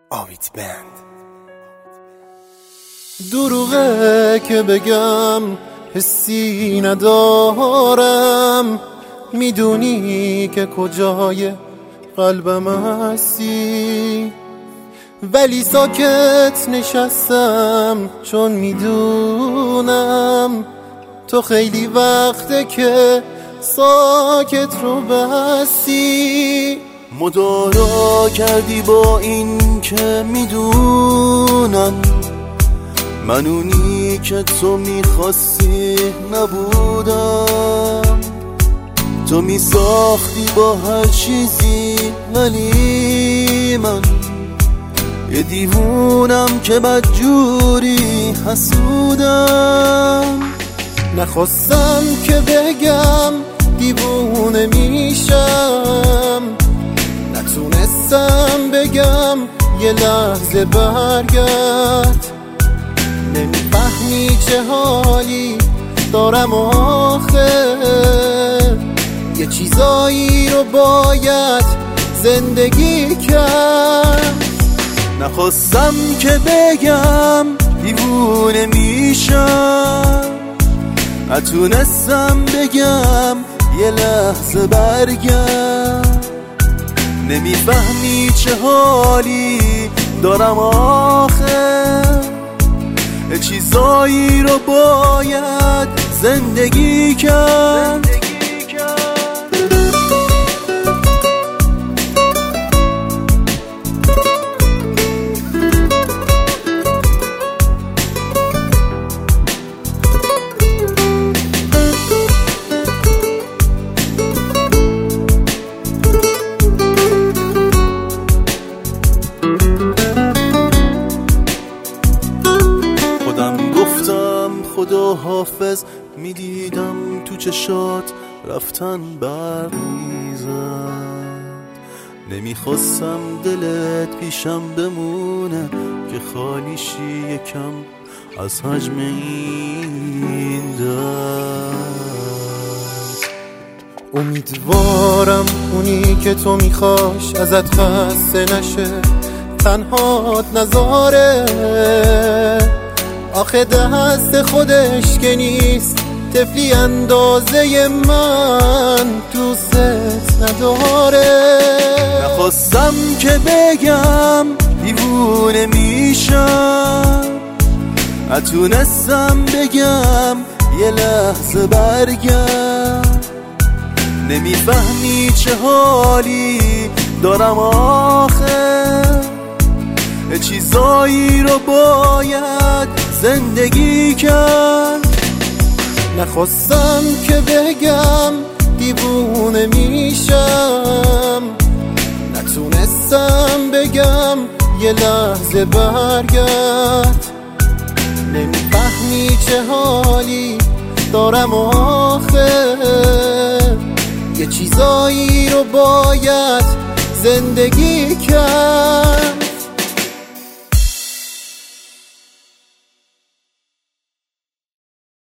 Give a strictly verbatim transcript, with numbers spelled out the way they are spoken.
آویت بند. دروغه که بگم حسی ندارم، میدونی که کجای قلبم هستی، ولی ساکت نشستم چون میدونم تو خیلی وقته که ساکت رو بستی. مدارا کردی با این که میدونم من اونی که تو میخواستی نبودم. تو میساختی با هر چیزی ولی من یه دیوونم که بدجوری حسودم. نخواستم که بگم دیوونه میشم، نتونستم بگم یه لحظه برگرد. نمیفهمی چه حالی دارم آخه، یه چیزایی رو باید زندگی کرد. نخواستم که بگم دیوونه میشم، نتونستم بگم یه لحظه برگرد. نمیفهمی چه حالی دارم آخه، یه چیزایی رو باید زندگی کرد. خدا حافظ میدیدم تو چشات رفتن برمیزد، نمیخواستم دلت پیشم بمونه که خالیشی یکم از حجم این درد. امیدوارم اونی که تو میخواش ازت خسته نشه، تنهات نذاره. آخه دست خودش که نیست، طفلی اندازه من دوست نداره. نخواستم که بگم دیوونه میشم، نتونستم بگم یه لحظه برگرد. نمیفهمی چه حالی دارم آخه، چیزایی رو باید زندگی کرد. نخواستم که بگم دیوونه میشم، نتونستم بگم یه لحظه برگرد. نمیفهمی چه حالی دارم آخه، یه چیزایی رو باید زندگی کرد.